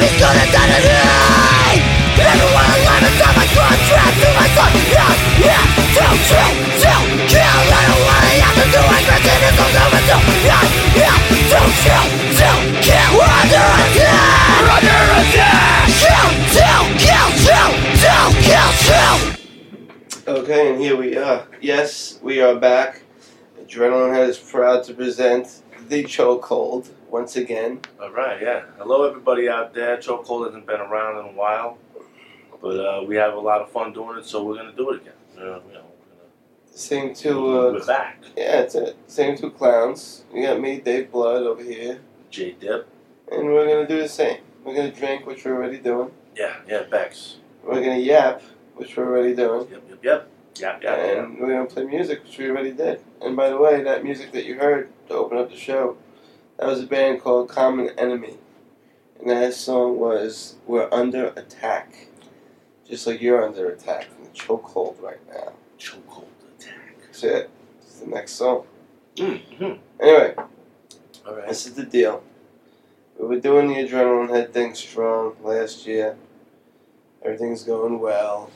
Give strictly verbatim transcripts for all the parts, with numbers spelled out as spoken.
he's gonna die tonight. Everyone alive inside my contract to my son. Yeah, yeah, to kill, to kill. I don't wanna have to do it, but it is over to. Yeah, yeah, to kill, to kill. We're under attack. We're under attack. Kill, to kill, to, to kill, to. Okay, and here we are. Yes, we are back. Adrenaline Head is proud to present The Chokehold once again. All right, yeah. Hello, everybody out there. Chokehold hasn't been around in a while, but uh, we have a lot of fun doing it, so we're going to do it again. Uh, you know, we're gonna, Same two... Uh, we're back. Yeah, that's it. Same two clowns. We got me, Dave Blood, over here. J-Dip. And we're going to do the same. We're going to drink, which we're already doing. Yeah, yeah, Bex. We're going to yap, which we're already doing. Yep, yep, yep. Yep, yep, And yep. we're going to play music, which we already did. And by the way, that music that you heard to open up the show, that was a band called Common Enemy. And that song was We're Under Attack. Just like you're under attack from the chokehold right now. Chokehold attack. That's it. It's the next song. Mm-hmm. Anyway, All right. this is the deal. We were doing the Adrenaline Head thing strong last year. Everything's going well.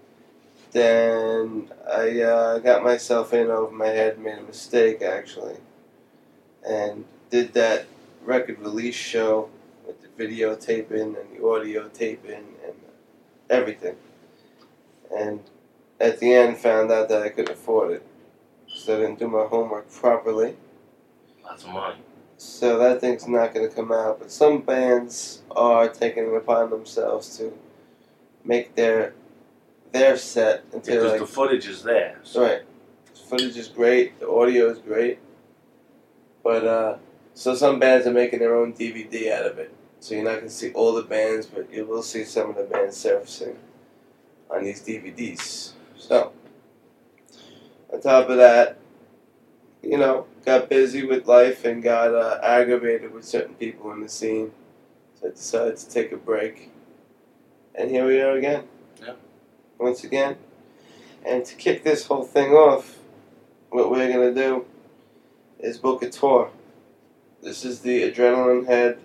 Then I uh, got myself in over my head and made a mistake, actually. And did that record release show with the videotaping and the audio taping and everything. And at the end found out that I couldn't afford it. So I didn't do my homework properly. Lots of money. So that thing's not going to come out. But some bands are taking it upon themselves to make their their set until Because like, the footage is there. So. right. The footage is great. The audio is great. But uh, so some bands are making their own D V D out of it. So you're not going to see all the bands, but you will see some of the bands surfacing on these D V Ds. So on top of that, you know, got busy with life and got uh, aggravated with certain people in the scene. So I decided to take a break. And here we are again. Yeah. Once again. And to kick this whole thing off, what we're going to do is book a tour. This is the Adrenaline Head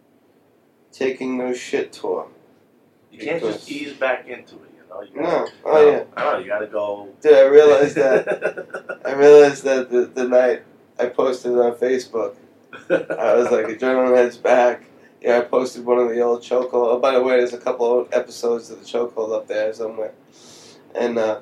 Taking No Shit tour. You can't Because- just ease back into it, you know? You No. gotta, Oh, no, yeah. I don't know, you gotta go. Dude, I realized that. I realized that the, the night I posted it on Facebook. I was like, Adrenaline Head's back. Yeah, I posted one of the old Chokehold. Oh, by the way, there's a couple old episodes of the Chokehold up there somewhere. And uh,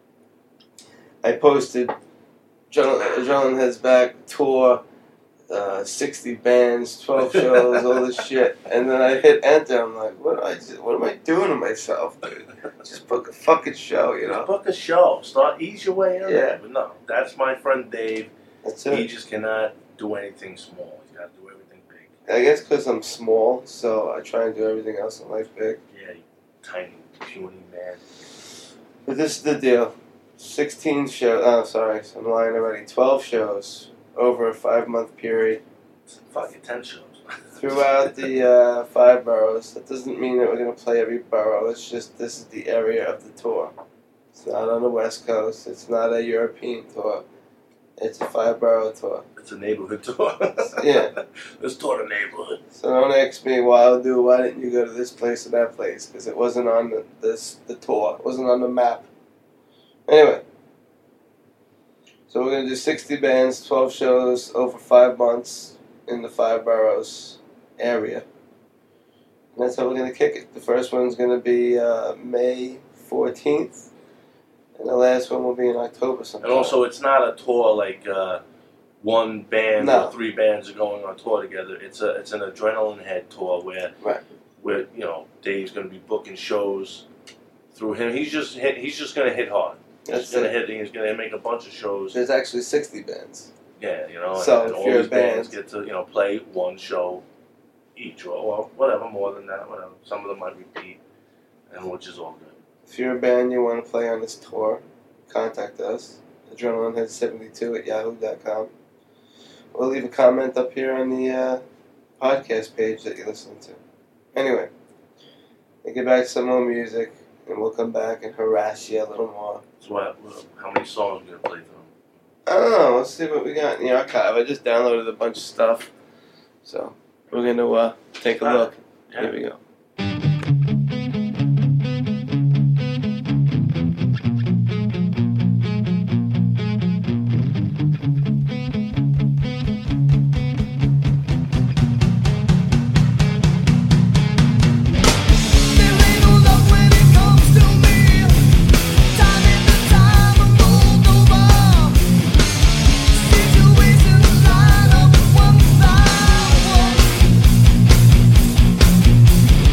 I posted Adrenaline Adrenaline Head's back tour, uh, sixty bands, twelve shows, all this shit. And then I hit enter. I'm like, what am I, what am I doing to myself, dude? Just book a fucking show, you know? Book a show. Start, ease your way in Yeah. there. But no, that's my friend Dave. That's He it. just cannot do anything small. He's got to do everything big. I guess because I'm small, so I try and do everything else in life big. Yeah, you tiny, puny man. But this is the deal. sixteen shows, oh sorry, I'm lying already. twelve shows over a five month period Fucking ten shows. throughout the uh, five boroughs. That doesn't mean that we're going to play every borough. It's just this is the area of the tour. It's not on the West Coast. It's not a European tour. It's a five borough tour. It's a neighborhood tour. Yeah. Let's tour the neighborhood. So don't ask me why I'll do. Why didn't you go to this place or that place? Because it wasn't on the this the tour. It wasn't on the map. Anyway, so we're gonna do sixty bands, twelve shows over five months in the five boroughs area. And that's how we're gonna kick it. The first one's gonna be uh, May fourteenth, and the last one will be in October sometime. And also, it's not a tour like uh, one band No. or three bands are going on tour together. It's a it's an Adrenaline Head tour where Right. where you know Dave's going to be booking shows through him. He's just hit, he's just going to hit hard. He's That's going to it. hit. He's going to make a bunch of shows. There's actually sixty bands. Yeah, you know, So, and, and if all you're a these bands band- get to you know play one show each, or well, whatever, more than that, whatever. Some of them might repeat, and which is all good. If you're a band you want to play on this tour, contact us. Adrenalinehead seventy-two at yahoo dot com. We'll leave a comment up here on the uh, podcast page that you listen to. Anyway, we'll get back to some more music, and we'll come back and harass you a little more. So what? How many songs are you gonna play through? I don't know. Let's see what we got in the archive. I just downloaded a bunch of stuff, so we're gonna uh, take a look. Yeah. Here we go. Situation line up one side.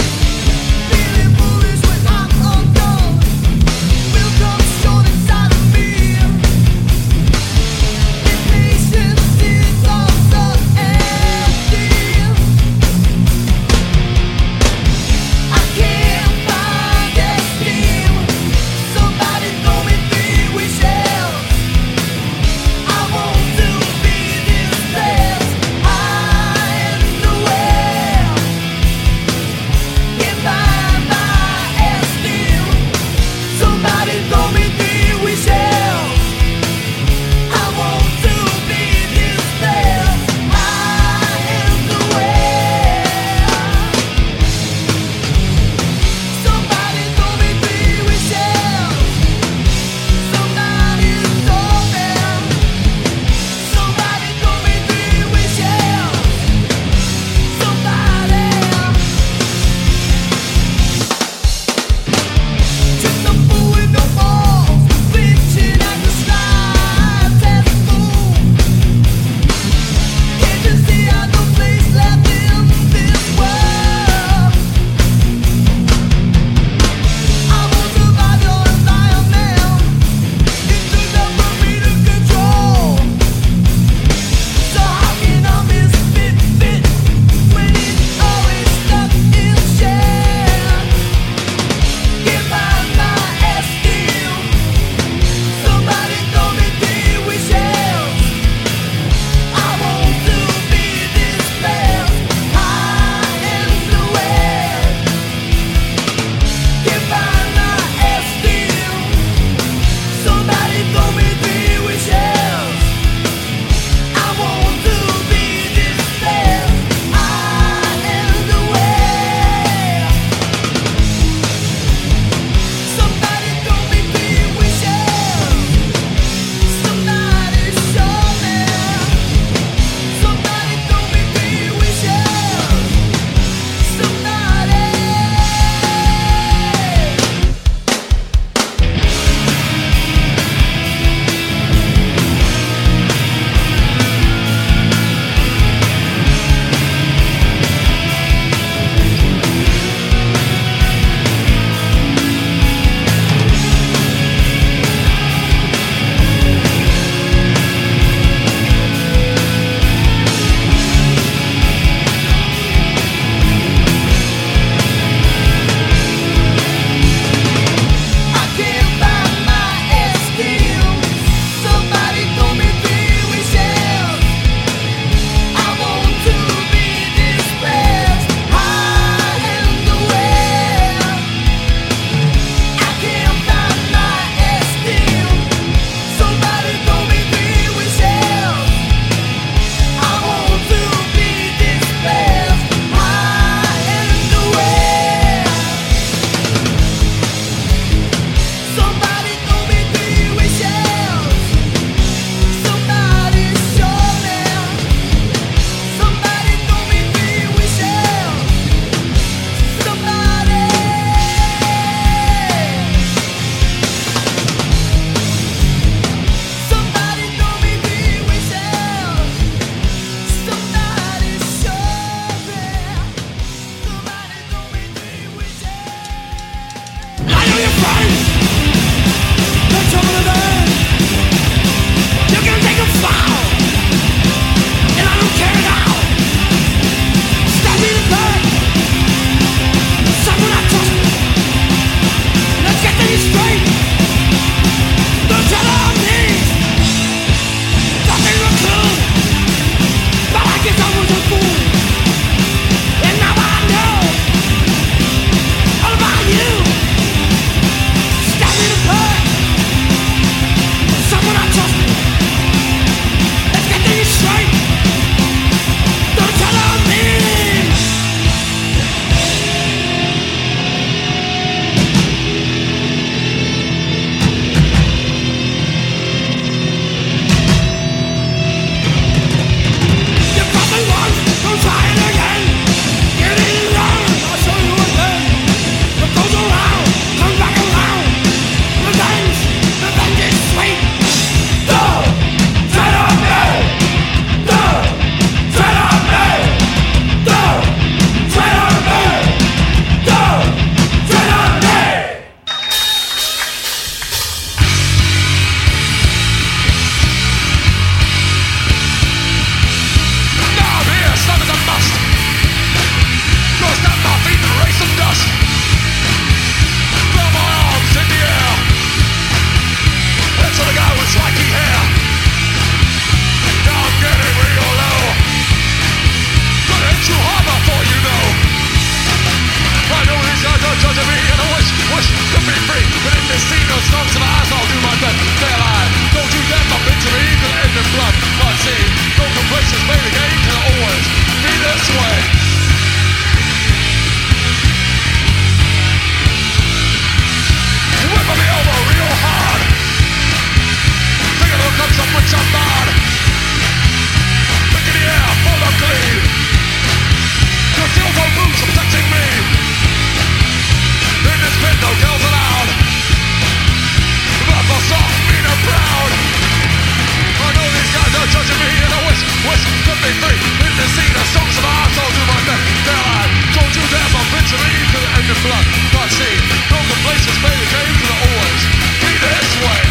blood, blood seed. Broken places, baby, came to the always be this way.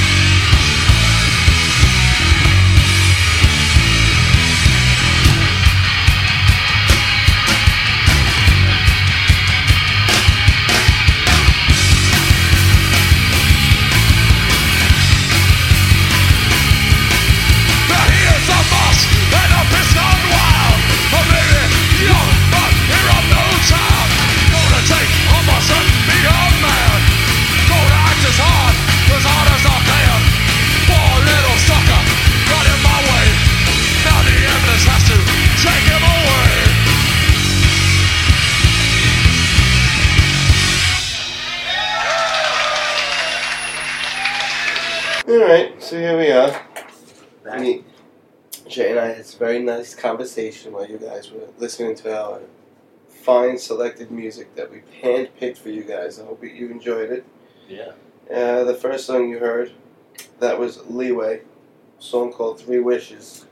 Alright, so here we are. Back. Me, Jay and I had this very nice conversation while you guys were listening to our fine selected music that we handpicked for you guys. I hope you enjoyed it. Yeah. Uh, the first song you heard, that was Leeway, a song called Three Wishes.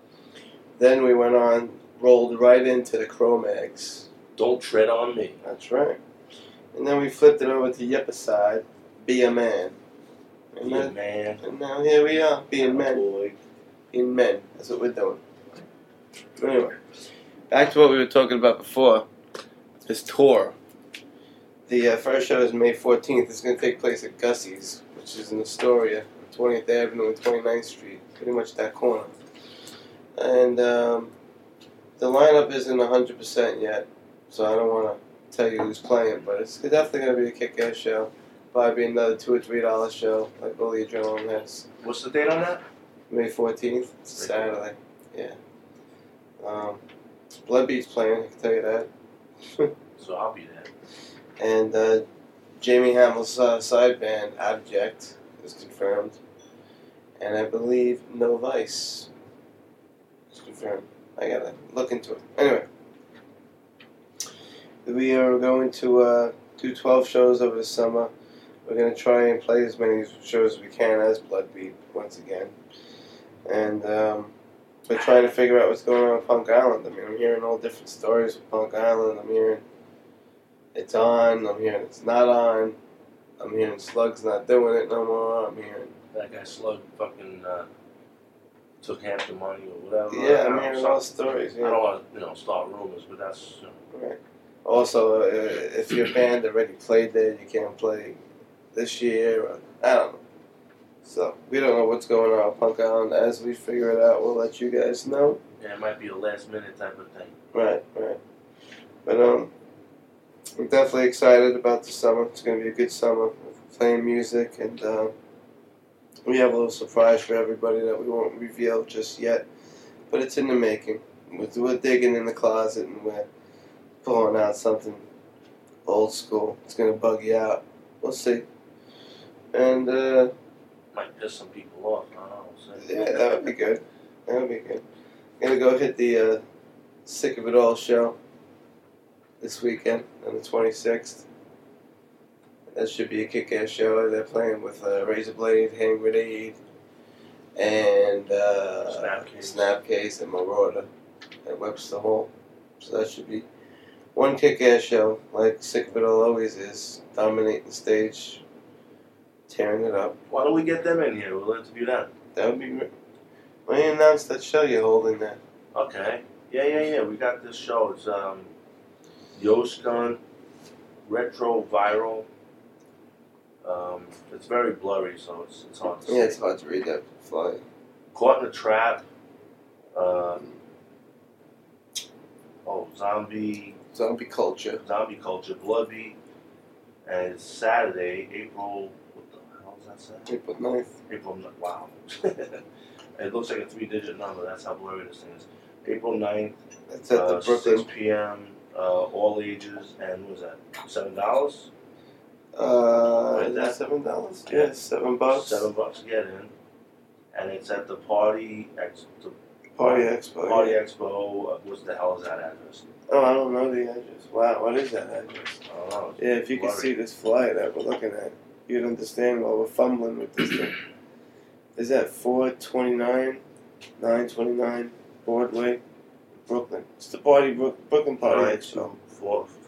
Then we went on, rolled right into the Cro-Mags. Don't tread on me. That's right. And then we flipped it over to Yepicide, Be a Man. And, Be a then, man. and now here we are, being men. Boy. Being men. That's what we're doing. Anyway, back to what we were talking about before. This tour. The uh, first show is May fourteenth. It's going to take place at Gussie's, which is in Astoria, twentieth Avenue and twenty-ninth Street. Pretty much that corner. And um, the lineup isn't one hundred percent yet, so I don't want to tell you who's playing, but it's definitely going to be a kick-ass show. Probably be another two or three dollar show, like all the Adrenaline has. What's the date on that? May fourteenth. It's a Saturday. Yeah. Um, Bloodbeat's playing, I can tell you that. So I'll be there. And uh, Jamie Hamill's uh, side band, Abject, is confirmed. And I believe No Vice is confirmed. I gotta look into it. Anyway. We are going to uh, do twelve shows over the summer. We're going to try and play as many shows as we can as Bloodbeat, once again. And um, we're trying to figure out what's going on with Punk Island. I mean, I'm hearing all different stories with Punk Island. I'm hearing it's on. I'm hearing it's not on. I'm hearing Slug's not doing it no more. I'm hearing... That guy Slug fucking uh, took half the money or whatever. Yeah, I I'm don't hearing know, all something. stories. Yeah. I don't want to, you know, start rumors, but that's... You know. Right. Also, uh, if your band already played there, you can't play this year. Or, I don't know. So, we don't know what's going on with Punk Island. As we figure it out, we'll let you guys know. Yeah, it might be a last minute type of thing. Right, right. But, um, I'm definitely excited about the summer. It's going to be a good summer. We're playing music, and uh, we have a little surprise for everybody that we won't reveal just yet. But it's in the making. We're, we're digging in the closet, and we're pulling out something old school. It's going to bug you out. We'll see. And, uh... Might piss some people off. I don't know. So. yeah, that would be good. That would be good. I'm going to go hit the uh, Sick of It All show this weekend on the twenty-sixth. That should be a kick-ass show. They're playing with uh, Razorblade, Hand Grenade, and uh, Snapcase. Snapcase and Marauder at Webster Hall. So that should be one kick-ass show, like Sick of It All always is, dominating the stage, tearing it up. Why don't we get them in here? We'll interview them. That would be great. Why don't you announce that show you're holding there? Okay. Yeah, yeah, yeah. We got this show. It's um, Yoskun, Retro Viral. Um, it's very blurry, so it's it's hard to see. Yeah, it's hard to read that flyer. Caught in a Trap. Um, oh, Zombie. Zombie Culture. Zombie Culture, Bloodbeat. And it's Saturday, April. What the hell is that Saturday? April ninth. April. ni- Wow. It looks like a three-digit number. That's how blurry this thing is. April ninth. That's at the uh, Brooklyn. six p.m. Uh, all ages, and what was that? Seven dollars. Uh, What is is that? that seven dollars? Yeah. Yeah, seven bucks. Seven bucks to get in, and it's at the Party Ex- the Party Expo. Party yeah. Expo. Uh, what the hell is that address? Oh, I don't know the address. Wow, what is that address? I don't know. Yeah, if you could Blurry. see this flyer that we're looking at, you'd understand while we're fumbling with this thing. Is that four twenty-nine, nine twenty-nine Broadway, Brooklyn? It's the Party Brook, Brooklyn Party Nine Expo. two four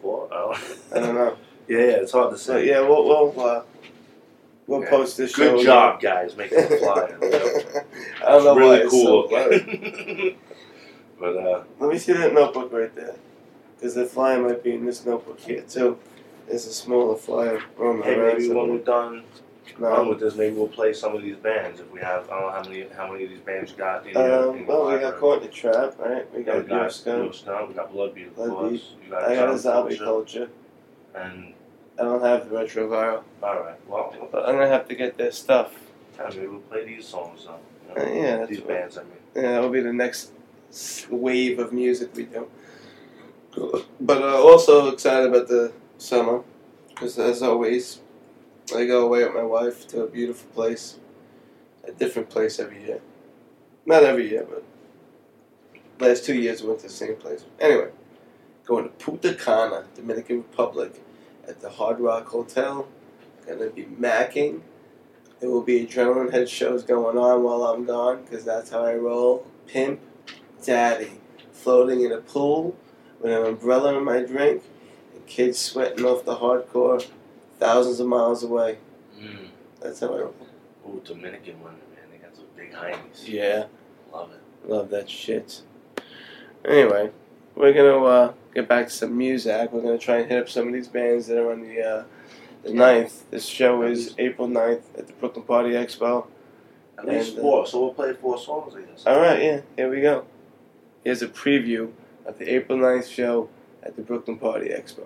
before. I don't, I don't know. yeah, yeah, it's hard to So say. yeah, we'll we'll uh, we'll Okay. post this show. Good job, guys, making the flyer. You know? I don't know It's really why cool. it's so blurry. But uh, Let me see that notebook right there, because the flyer might be in this notebook here too. There's a smaller flyer. Oh, my hey, God, maybe when we're something. done No. done with this, maybe we'll play some of these bands if we have. I don't know how many how many of these bands you got in your. Um, in well, your we got library. Caught in the Trap, right? We Yeah, got we got Yoska. Yoska, we got Bloodbeat, of Bloodbeat. course. You got I got a Zombie zombie Culture, culture. and I don't have the retroviral, all right, well, but I'm gonna have to get their stuff. yeah, maybe we'll play these songs. Though, you Uh, know, yeah, that's these what- bands. I mean, Yeah, that'll be the next s- wave of music we do. But uh, also excited about the summer, because as always, I go away with my wife to a beautiful place, a different place every year. Not every year, but last two years we went to the same place. Anyway, going to Punta Cana, Dominican Republic, at the Hard Rock Hotel. Gonna be macking. There will be adrenaline head shows going on while I'm gone, because that's how I roll. Pimp Daddy, floating in a pool with an umbrella in my drink, and kids sweating off the hardcore thousands of miles away. mm. That's how I roll. Ooh, Dominican women, man, they got some big heinies. Yeah, Love it. love that shit. Anyway, we're gonna uh, get back to some music. We're gonna try and hit up some of these bands that are on the uh, the ninth. This show is April ninth at the Brooklyn Party Expo. At least And, uh, four, so we'll play four songs, I guess. All right, yeah, here we go. Here's a preview of the April ninth show at the Brooklyn Party Expo.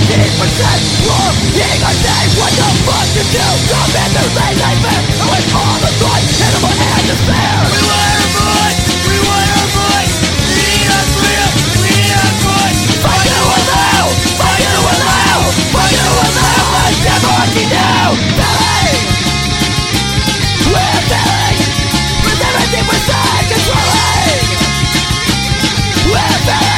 seventeen percent looking a name. What the fuck to do? Come in their lazy man with all the thought, animal and despair. We want our voice, we want our voice. We need our freedom, we need our voice. Fuck you allow, fuck you allow, fuck you allow. Let's democracy now. Belly, we're belly. We're seventeen percent controlling. We're belly.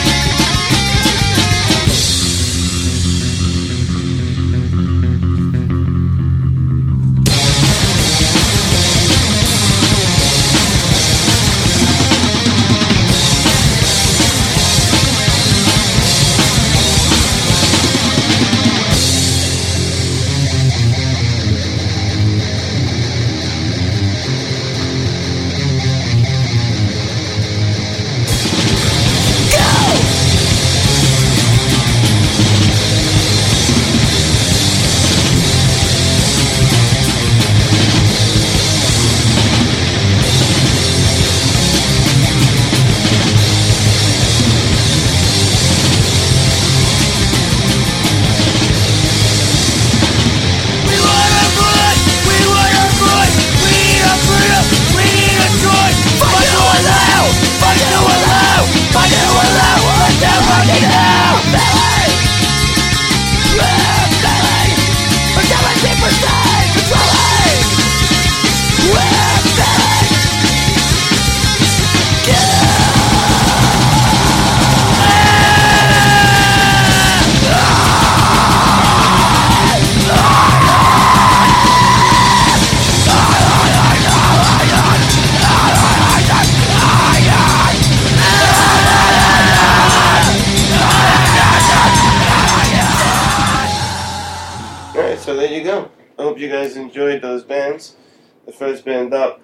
So there you go. I hope you guys enjoyed those bands. The first band up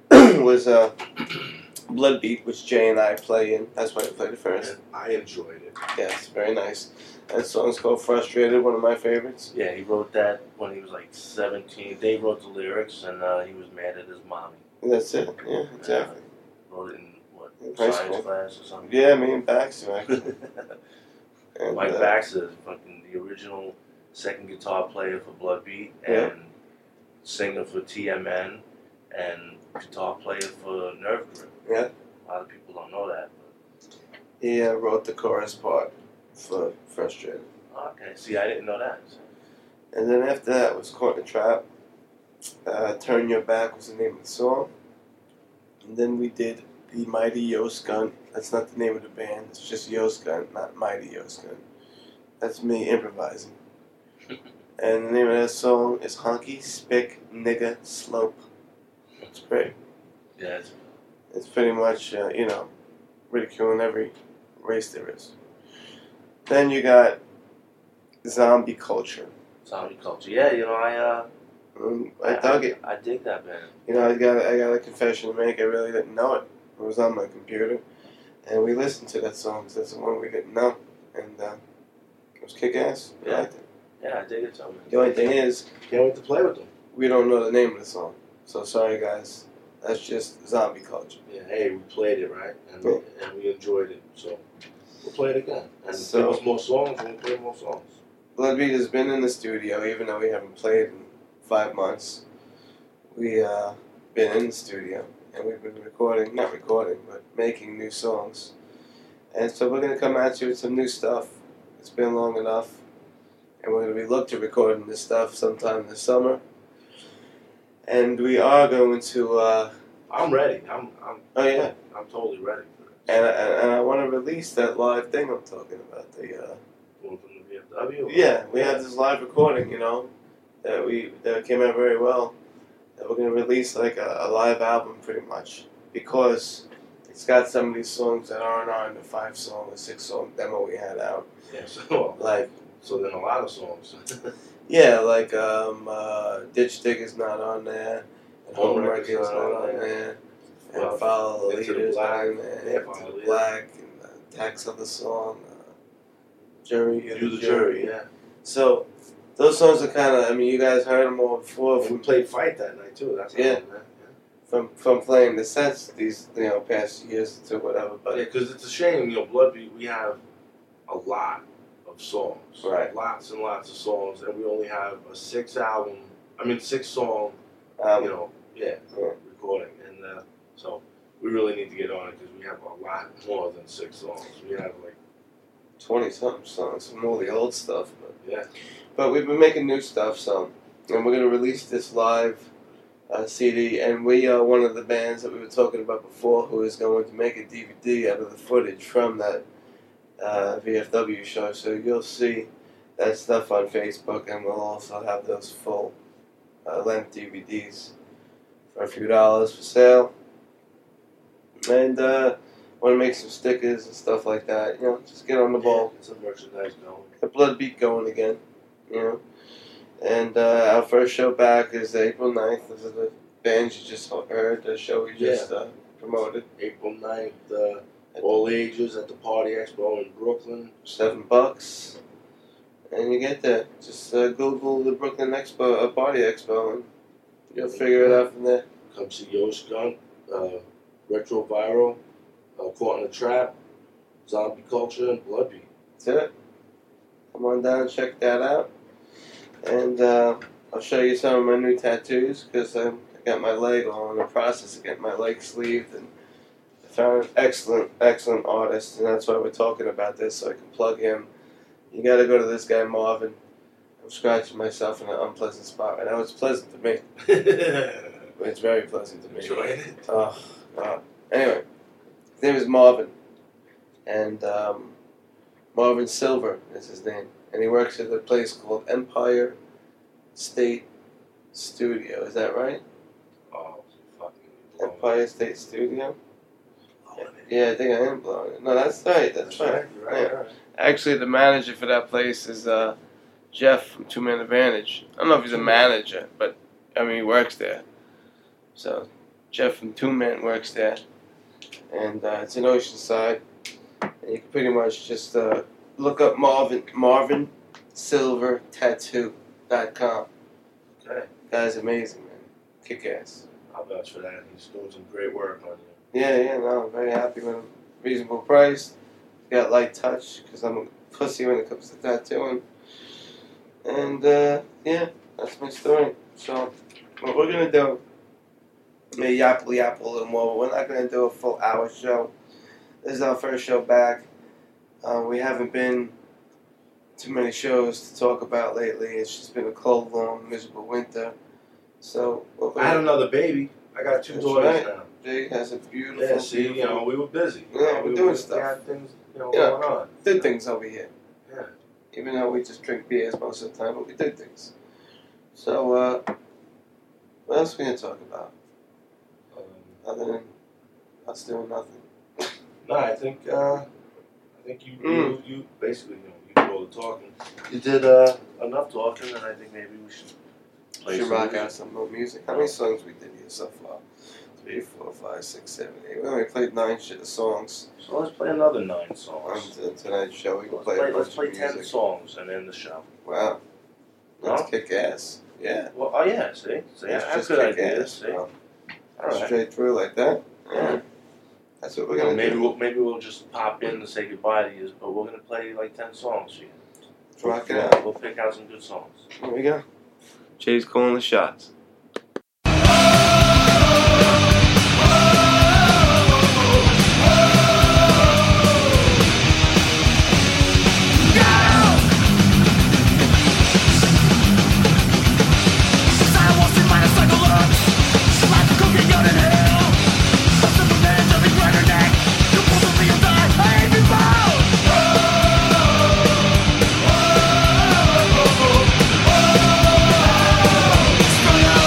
was uh, Bloodbeat, which Jay and I play in. That's why we played it first. And I enjoyed it. Yes, very nice. That song's called Frustrated, one of my favorites. Yeah, he wrote that when he was like seventeen. Dave wrote the lyrics, and uh, he was mad at his mommy. That's it. Yeah, exactly. Wrote it in, what, High science school. class or something? Yeah, me and Baxter, actually. And, Mike uh, Baxter, fucking the original second guitar player for Bloodbeat, and Yeah. singer for T M N, and guitar player for Nerve Grip. Yeah. A lot of people don't know that. He uh, wrote the chorus part for Frustrated. But, okay, see, I didn't know that. And then after that was Caught in a Trap. Uh, Turn Your Back was the name of the song. And then we did The Mighty Yost Gun. That's not the name of the band. It's just Yost Gun, not Mighty Yost Gun. That's me improvising. And the name of that song is Honky Spick Nigga Slope. It's great. Yeah, it's, It's pretty much, uh, you know, ridiculing every race there is. Then you got Zombie Culture. zombie culture. Yeah, you know, I uh, Um, I dug it. I dig that band. You know, I got I got a confession to make. I really didn't know it. It was on my computer, and we listened to that song. 'Cause that's the one we didn't know, and uh, it was kick ass. I Yeah. liked it. Yeah, I dig it so The only thing is, Can't wait to play with them. we don't know the name of the song. So sorry, guys. That's just Zombie Culture. Yeah, hey, we played it, right? And, Yeah. and we enjoyed it, so we'll play it again. And So- give us more songs, and we'll play more songs. Bloodbeat has been in the studio, even though we haven't played in five months. We uh been in the studio, and we've been recording, not recording, but making new songs. And so we're gonna come at you with some new stuff. It's been long enough, and we're gonna be look to recording this stuff sometime this summer. And we are going to, uh, I'm ready. I'm, I'm, oh yeah, I'm totally ready for it. and and, and I want to release that live thing I'm talking about. The uh, Going from the V F W. yeah, we had this live recording, you know, that we that came out very well. That we're gonna release like a, a live album, pretty much, because it's got some of these songs that aren't on the five song or six song demo we had out. Yeah. So, Like, so then a lot of songs. yeah, like um, uh, Ditch Digger's not on there, and Home Home Wrecker's Wrecker's not not on on there. there, and Well, Follow the Into the Leader's Black. not on there, Yeah, Into Follow the the Leader. Black, and uh, Tax of the Song, uh, Jury, You're You the the jury, yeah. So those songs are kind of, I mean, you guys heard them all before We from played Fight that night too. That's Yeah. awesome, man. from from playing the sets these you know past years to whatever. Yeah, But because it's a shame, you know, Bloodbeat. We have a lot of of songs. Right. Lots and lots of songs, and we only have a six album. I mean, six song. Um, you know, yeah, yeah. recording, and uh, so we really need to get on it because we have a lot more than six songs. We have like twenty something songs from all the old stuff, but yeah. But we've been making new stuff, so and we're gonna release this live uh, C D, and we are one of the bands that we were talking about before who is going to make a D V D out of the footage from that uh, V F W show. So you'll see that stuff on Facebook, and we'll also have those full uh, length D V Ds for a few dollars for sale. And uh, want to make some stickers and stuff like that. You know, just get on the ball. Get some merchandise going. Get Blood Beat going again. You know. And uh, our first show back is April ninth. This is the band you just heard, the show we just uh, promoted. April ninth, uh, all ages at the Party Expo in Brooklyn. Seven bucks. And you get there. Just uh, Google the Brooklyn Expo, uh, Party Expo, and you'll figure it out from there. Come see Yo Skunk, uh, Retro Viral, uh, Caught in a Trap, Zombie Culture, and Blood Beat. That's it. Come on down and check that out. And uh, I'll show you some of my new tattoos because I got my leg all in the process of getting my leg sleeved, and I found an excellent, excellent artist, and that's why we're talking about this, so I can plug him. You got to go to this guy Marvin. I'm scratching myself in an unpleasant spot right now. It's pleasant to me. It's very pleasant to me. Enjoying it? Oh, God. Anyway, his name is Marvin, and um, Marvin Silver is his name. And he works at a place called Empire State Studio. Is that right? Oh, fucking Empire State Studio? Yeah, I think I am blowing it. No, that's right. That's, That's right. right. You're right, Yeah. you're right. Actually, the manager for that place is uh, Jeff from Two Man Advantage. I don't know if he's a manager, but I mean, he works there. So, Jeff from Two Man works there. And uh, it's in Oceanside. And you can pretty much just uh, look up Marvin Marvin Silver Tattoo dot com. Okay. Guy's amazing, man. Kick ass. I'll vouch for that. He's doing some great work on you. Yeah, yeah, no, I'm very happy with him. Reasonable price. Got light touch because I'm a pussy when it comes to tattooing. And uh, yeah, that's my story. So, what we're gonna do, maybe yapple yapple a little more, but we're not gonna do a full hour show. This is our first show back. Uh, we haven't been too many shows to talk about lately. It's just been a cold, long, miserable winter. So what I had another baby. I got two That's daughters right. now. Jay has a beautiful, Yeah, see, you beautiful, know, we were busy. You Yeah, know, we're we doing we stuff. had things, you know, Yeah. going on. did things over here. Yeah. Even though we just drink beers most of the time, but we did things. So, uh, what else are we going to talk about? Um, Other than us doing nothing. no, I think, uh, I think you, Mm. you, you basically, you know, you did all the talking. You did uh, enough talking, and I think maybe we should play should some rock music. out some more music. How many songs we did here so far? Three, four, five, six, seven, eight. We only played nine shit songs So let's play another nine on songs. t- tonight's show. We can Let's play, play, a let's bunch play of ten music. songs and end the show. Wow. Let's No? kick ass. Yeah. Well, oh yeah, see? See, Let's I have just good kick ideas, ass. see? Well, All right. Straight through like that. Yeah. That's what we're Well, going to maybe do. we'll maybe we'll just pop in and say goodbye to you, but we're gonna play like ten songs for you. Let's rock it out. We'll pick out some good songs. Here we go. Jay's calling the shots. Strung out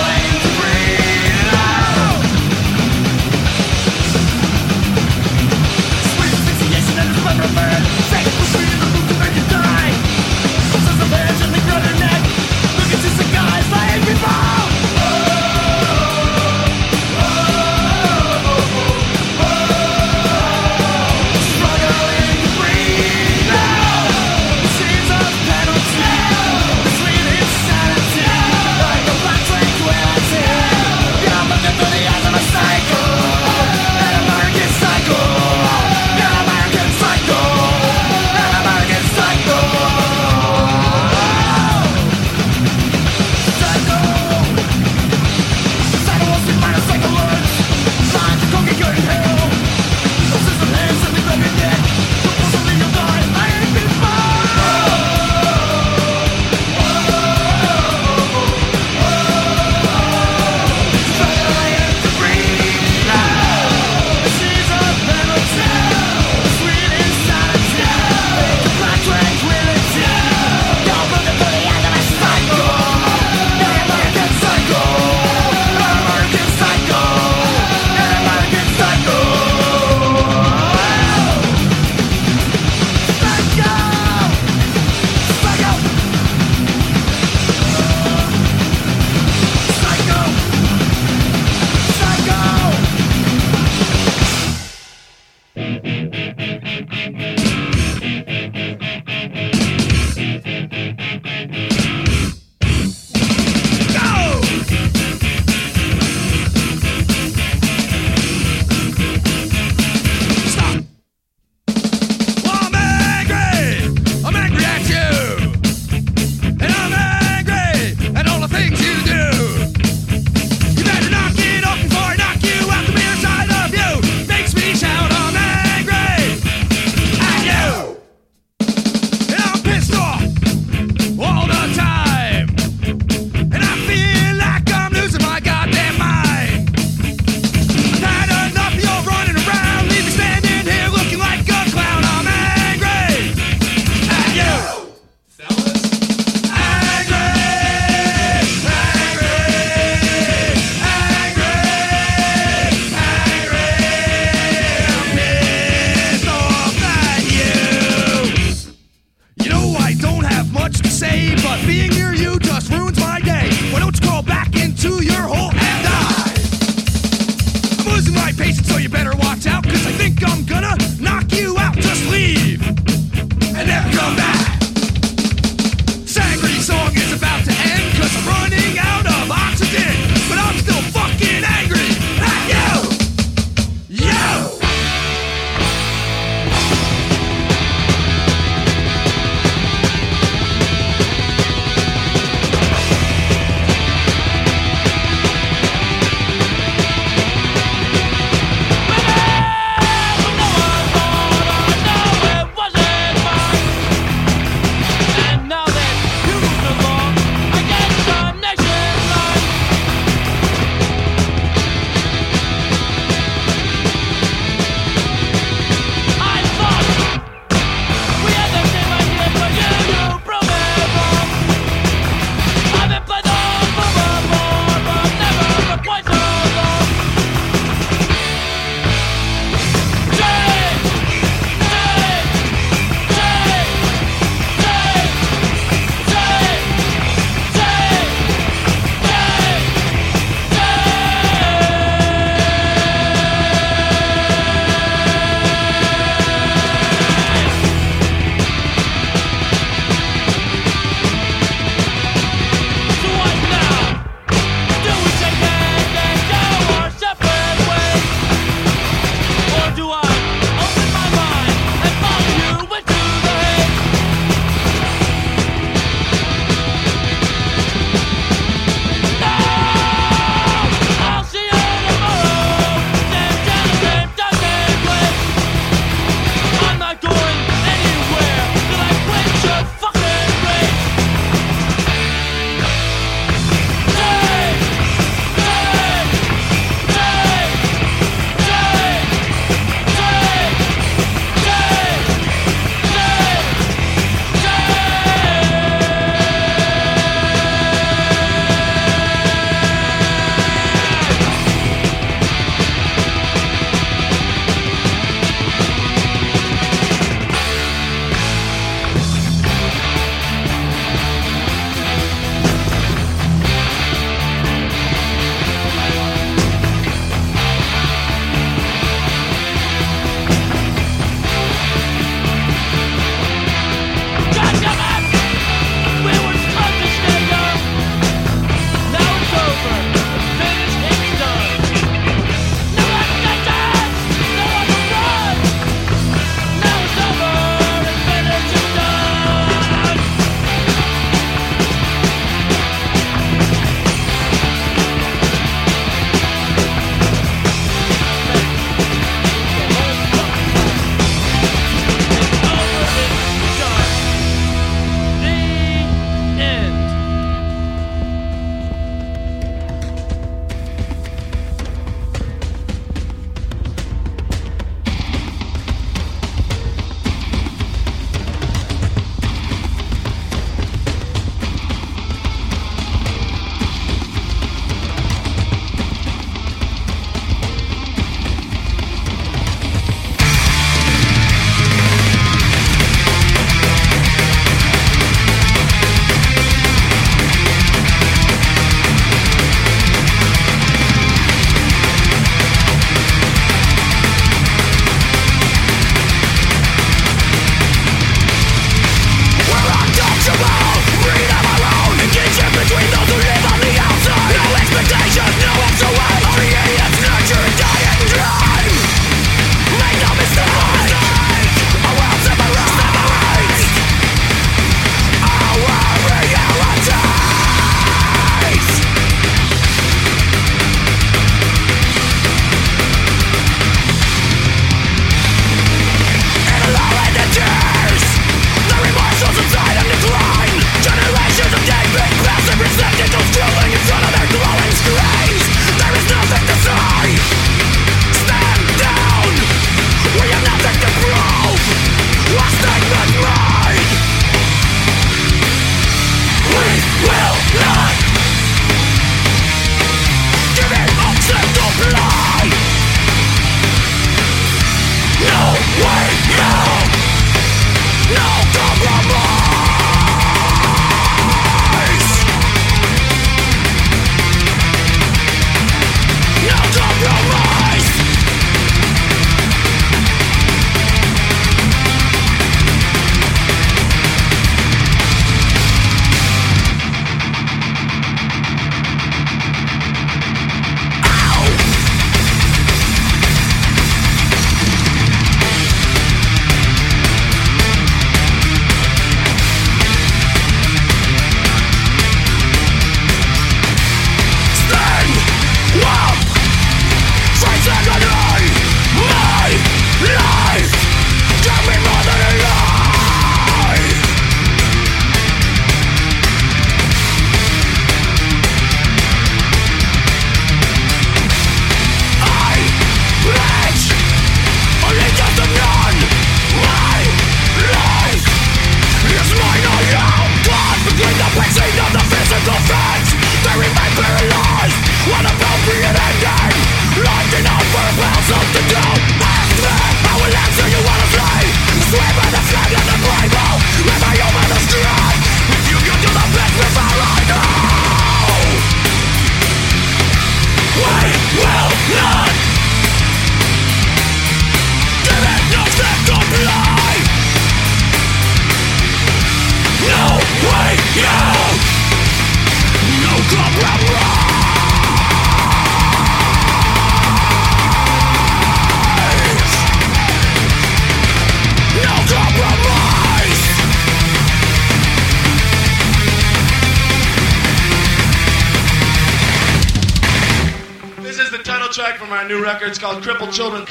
Track from our new record. It's called Crippled Children.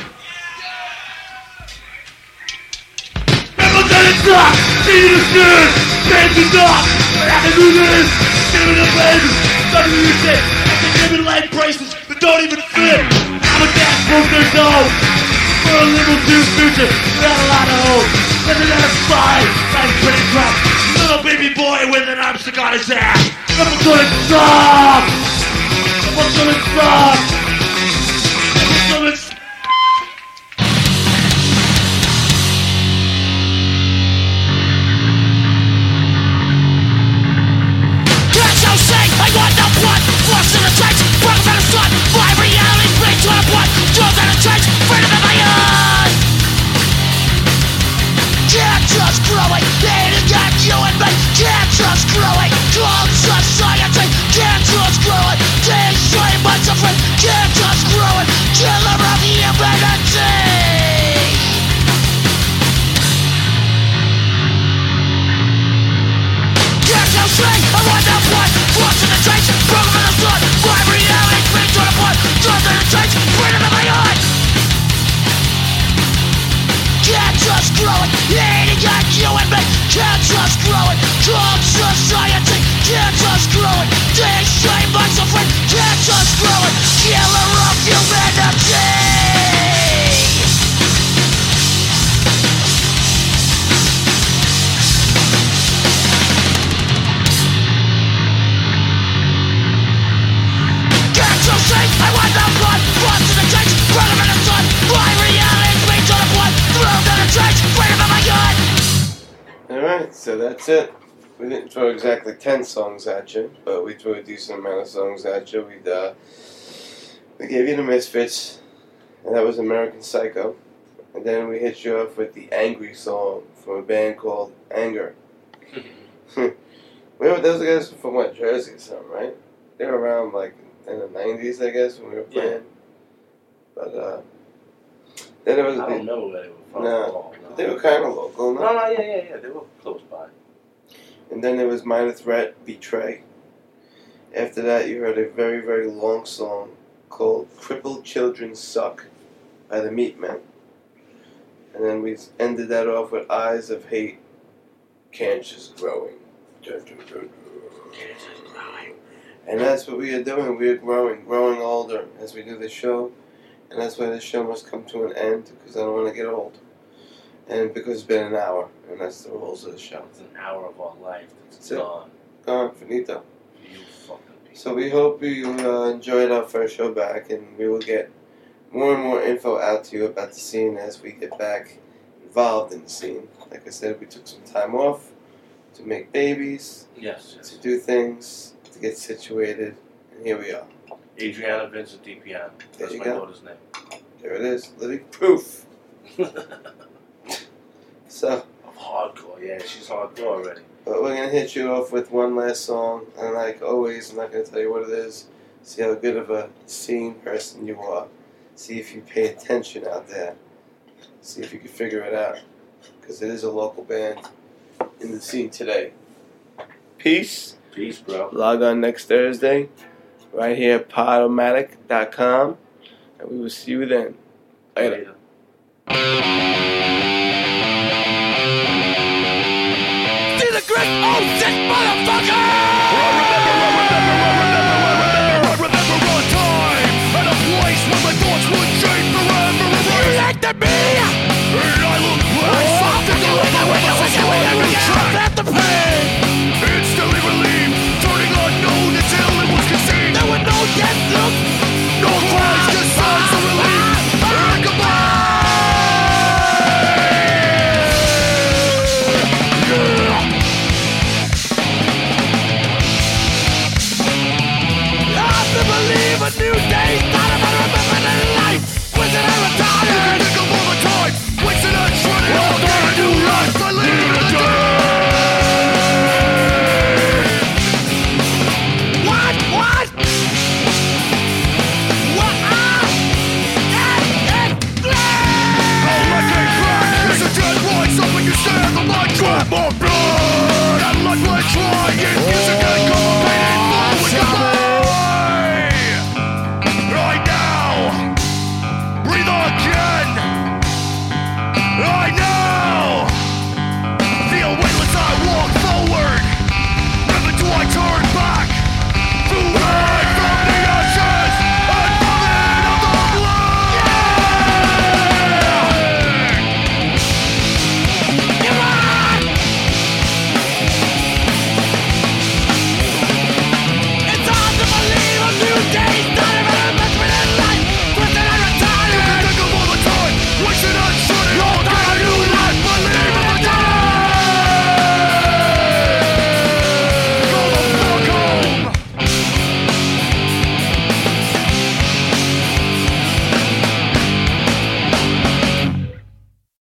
People said it sucks! See you soon! Fancy talk! But I can do this! Give me the baby! Stuck in your shit! I can give me leg bracelets that don't even fit! I'm a dad broke their dough! For a little juice future without a lot of hope! Living at a spy! Like pretty crap! Little baby boy with an arm stuck on his ass! Crippled children suck! Crippled children suck! So that's it. We didn't throw exactly ten songs at you, but we threw a decent amount of songs at you. We uh, we gave you the Misfits, and that was American Psycho. And then we hit you off with the Angry song from a band called Anger. we were, those guys were from what, Jersey or something, right? They were around like in the nineties, I guess, when we were playing. Yeah. But uh, then it was. I the, don't know where they were from. No, at all, no. They were kind of local, no? No, no, yeah, yeah, yeah. They were close by. And then there was Minor Threat, Betray. After that, you heard a very, very long song called Crippled Children Suck by the Meatmen. And then we ended that off with Eyes of Hate, Cancer's Growing. Cancer's growing. And that's what we are doing. We are growing, growing older as we do the show. And that's why the show must come to an end, because I don't want to get old. And because it's been an hour, and that's the rules of the show. It's an hour of our life that's That's it. gone. Gone, finito. You fucking people. So we hope you uh, enjoyed our first show back, and we will get more and more info out to you about the scene as we get back involved in the scene. Like I said, we took some time off to make babies, Yes, yes. to do things, to get situated, and here we are. Adriana Vincent DiPiano. There That's you my go. daughter's name. There it is, living proof. So, Hardcore, yeah, she's hardcore already. but we're gonna hit you off with one last song, and like always, I'm not gonna tell you what it is. See how good of a scene person you are. See if you pay attention out there. See if you can figure it out, because it is a local band in the scene today. Peace. Peace, bro. Log on next Thursday, right here at podomatic dot com, and we will see you then. Later. Later.